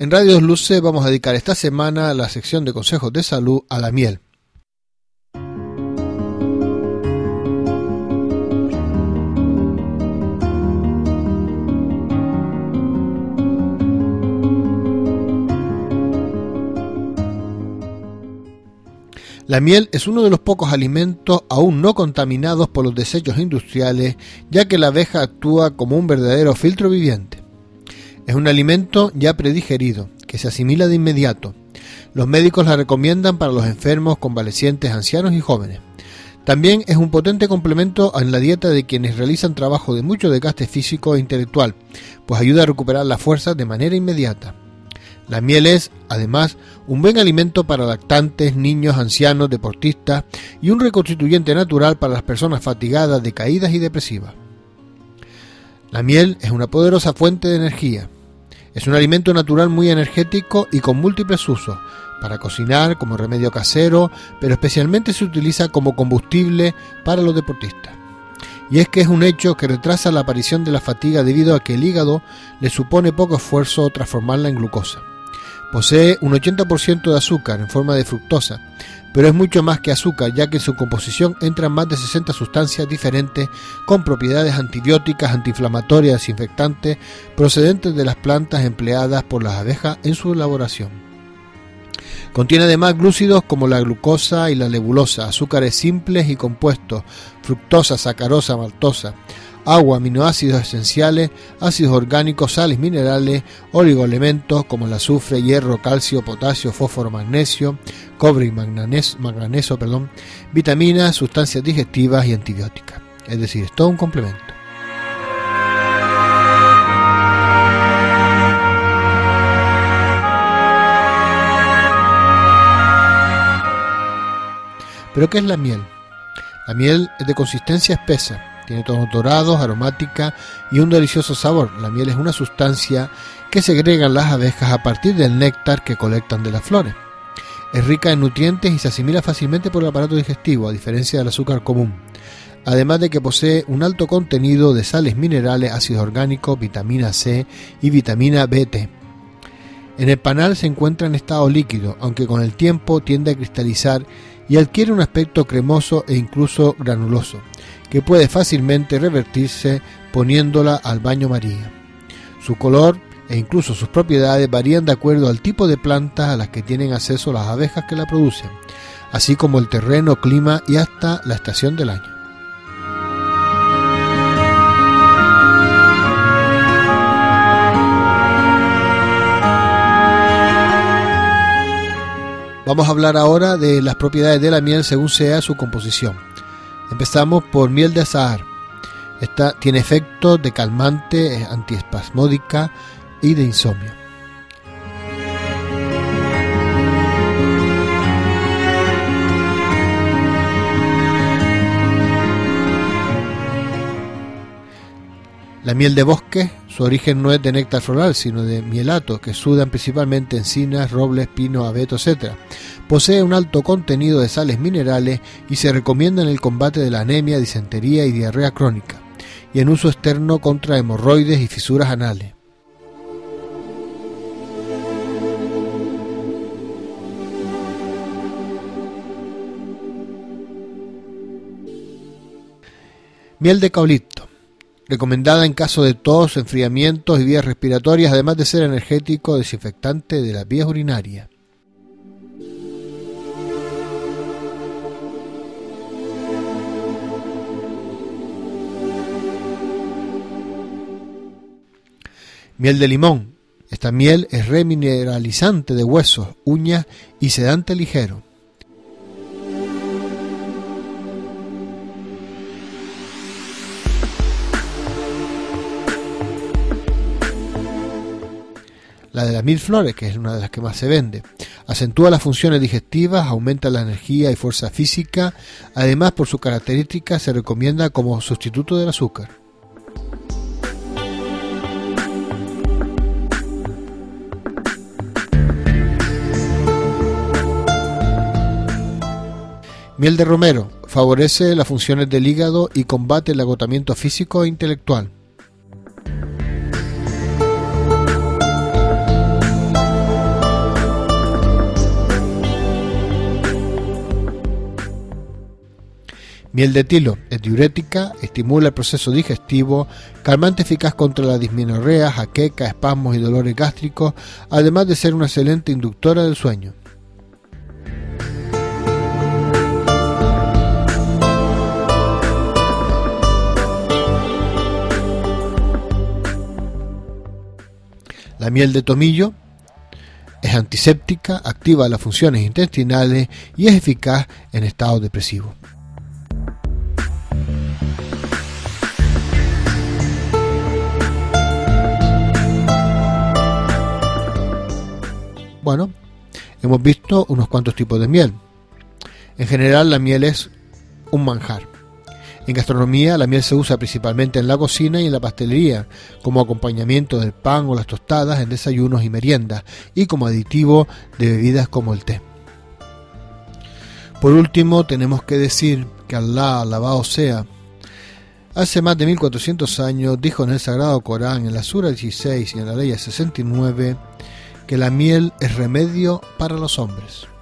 En Radio Luce vamos a dedicar esta semana a la sección de consejos de salud a la miel. La miel es uno de los pocos alimentos aún no contaminados por los desechos industriales, ya que la abeja actúa como un verdadero filtro viviente. Es un alimento ya predigerido, que se asimila de inmediato. Los médicos la recomiendan para los enfermos, convalecientes, ancianos y jóvenes. También es un potente complemento en la dieta de quienes realizan trabajo de mucho desgaste físico e intelectual, pues ayuda a recuperar las fuerzas de manera inmediata. La miel es, además, un buen alimento para lactantes, niños, ancianos, deportistas y un reconstituyente natural para las personas fatigadas, decaídas y depresivas. La miel es una poderosa fuente de energía. Es un alimento natural muy energético y con múltiples usos, para cocinar, como remedio casero, pero especialmente se utiliza como combustible para los deportistas. Y es que es un hecho que retrasa la aparición de la fatiga debido a que el hígado le supone poco esfuerzo transformarla en glucosa. Posee un 80% de azúcar en forma de fructosa, pero es mucho más que azúcar, ya que en su composición entran más de 60 sustancias diferentes con propiedades antibióticas, antiinflamatorias, desinfectantes, procedentes de las plantas empleadas por las abejas en su elaboración. Contiene además glúcidos como la glucosa y la lebulosa, azúcares simples y compuestos, fructosa, sacarosa, maltosa, agua, aminoácidos esenciales, ácidos orgánicos, sales minerales, oligoelementos como el azufre, hierro, calcio, potasio, fósforo, magnesio, cobre y manganeso, vitaminas, sustancias digestivas y antibióticas. Es decir, es todo un complemento. ¿Pero qué es la miel? La miel es de consistencia espesa. Tiene tonos dorados, aromática y un delicioso sabor. La miel es una sustancia que segregan las abejas a partir del néctar que colectan de las flores. Es rica en nutrientes y se asimila fácilmente por el aparato digestivo, a diferencia del azúcar común. Además de que posee un alto contenido de sales minerales, ácidos orgánicos, vitamina C y vitamina BT. En el panal se encuentra en estado líquido, aunque con el tiempo tiende a cristalizar y adquiere un aspecto cremoso e incluso granuloso, que puede fácilmente revertirse poniéndola al baño María. Su color e incluso sus propiedades varían de acuerdo al tipo de plantas a las que tienen acceso las abejas que la producen, así como el terreno, clima y hasta la estación del año. Vamos a hablar ahora de las propiedades de la miel según sea su composición. Empezamos por miel de azahar. Esta tiene efectos de calmante, antiespasmódica y de insomnio. La miel de bosque, su origen no es de néctar floral, sino de mielato, que sudan principalmente encinas, robles, pinos, abetos, etc. Posee un alto contenido de sales minerales y se recomienda en el combate de la anemia, disentería y diarrea crónica, y en uso externo contra hemorroides y fisuras anales. Miel de caulipto. Recomendada en caso de tos, enfriamientos y vías respiratorias, además de ser energético, desinfectante de las vías urinarias. Miel de limón. Esta miel es remineralizante de huesos, uñas y sedante ligero. La de las 1000 flores, que es una de las que más se vende, acentúa las funciones digestivas, aumenta la energía y fuerza física. Además, por su característica, se recomienda como sustituto del azúcar. Miel de romero. Favorece las funciones del hígado y combate el agotamiento físico e intelectual. Miel de tilo es diurética, estimula el proceso digestivo, calmante eficaz contra la dismenorrea, jaqueca, espasmos y dolores gástricos, además de ser una excelente inductora del sueño. La miel de tomillo es antiséptica, activa las funciones intestinales y es eficaz en estados depresivos. Bueno, hemos visto unos cuantos tipos de miel. En general, la miel es un manjar. En gastronomía, la miel se usa principalmente en la cocina y en la pastelería, como acompañamiento del pan o las tostadas en desayunos y meriendas, y como aditivo de bebidas como el té. Por último, tenemos que decir que Alá, alabado sea, hace más de 1400 años dijo en el Sagrado Corán, en la Sura 16 y en la Ley 69, que la miel es remedio para los hombres.